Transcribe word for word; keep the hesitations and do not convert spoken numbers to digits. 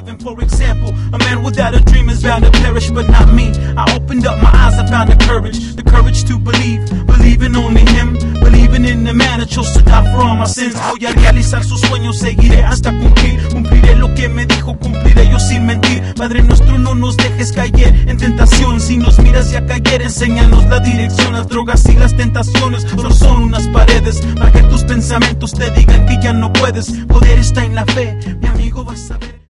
living, for example. A man without a dream is bound to perish, but not me. I opened up my eyes, I found the courage, the courage to believe, believing only him, believing in the man that chose to die for all my sins. Voy a realizar sus sueños, seguiré hasta cumplir, cumpliré lo que me dijo, cumpliré yo sin mentir. Padre nuestro, no nos dejes caer en tentación, si nos miras ya caer, enséñanos la dirección. Las drogas y las tentaciones solo son unas paredes, para que tus pensamientos te digan que ya no puedes. Poder está en la fe, mi amigo, vas a ver.